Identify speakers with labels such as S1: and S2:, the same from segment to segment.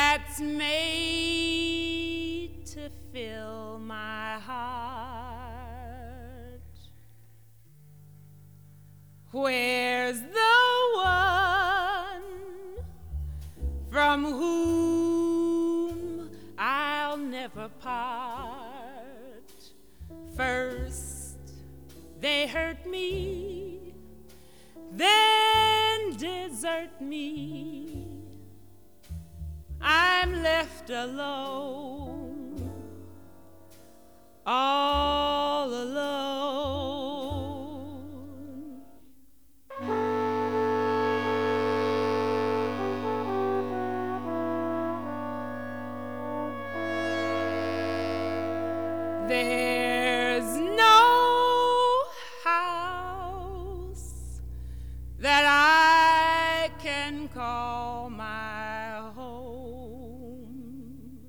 S1: that's made to fill my heart. Where's the one from whom I'll never part? First they hurt me, then desert me. I'm left alone, all alone. There's no house that I can call my home.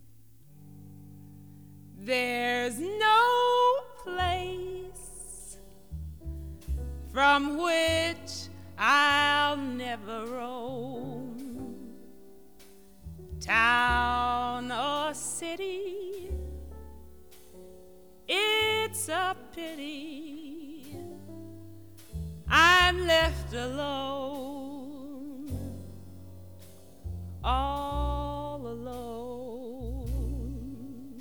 S1: There's no place from which I'll never roam. Town or city, it's a pity I'm left alone, all alone.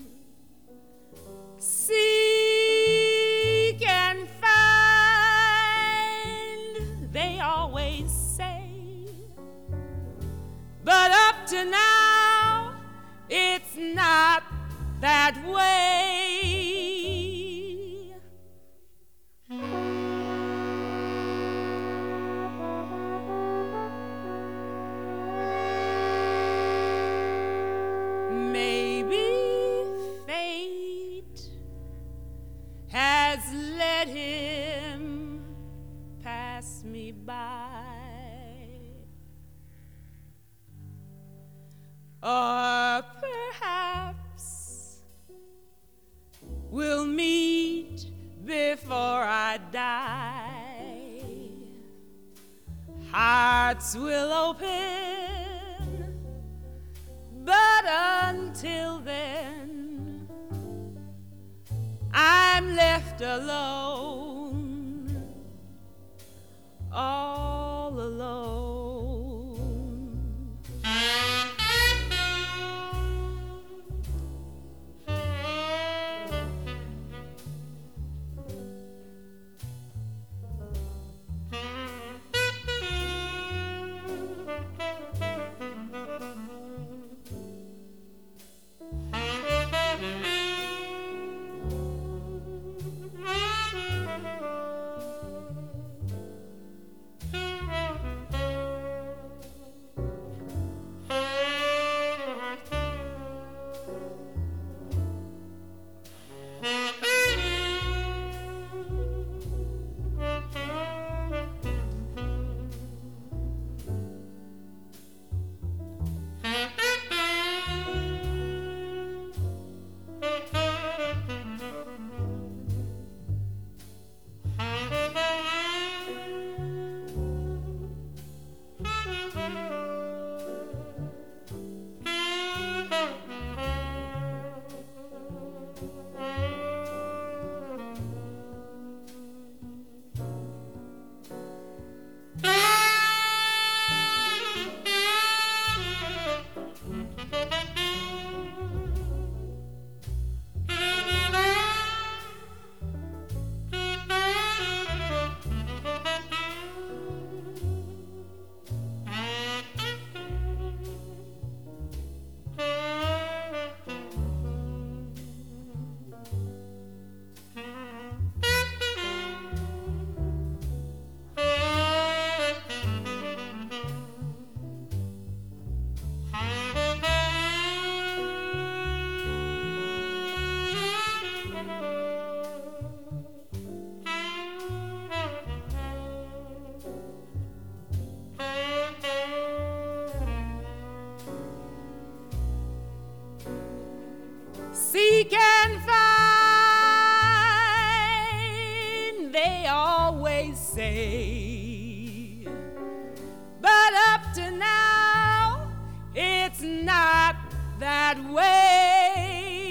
S1: Seek and find, they always say, but up to now, it's not that way. Maybe fate has let him pass me by, or perhaps we'll meet before I die. Hearts will open, but until then, I'm left alone, all alone. Seek and find, they always say, but up to now, it's not that way.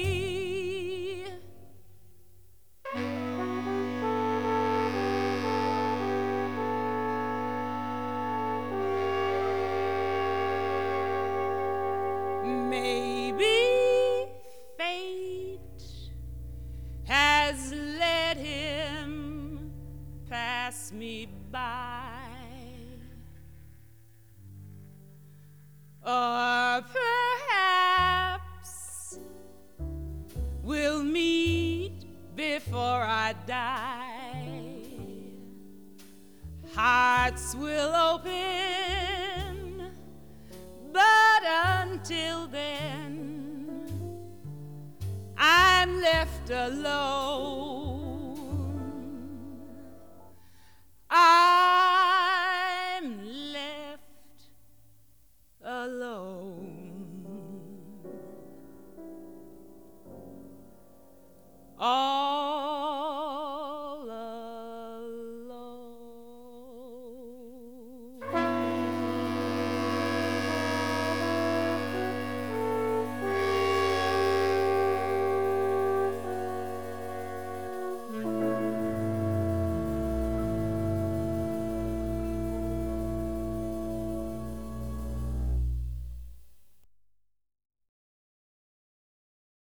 S1: Maybe fate has let him pass me by, or perhaps we'll meet before I die. Hearts will open, but until then I'm left alone.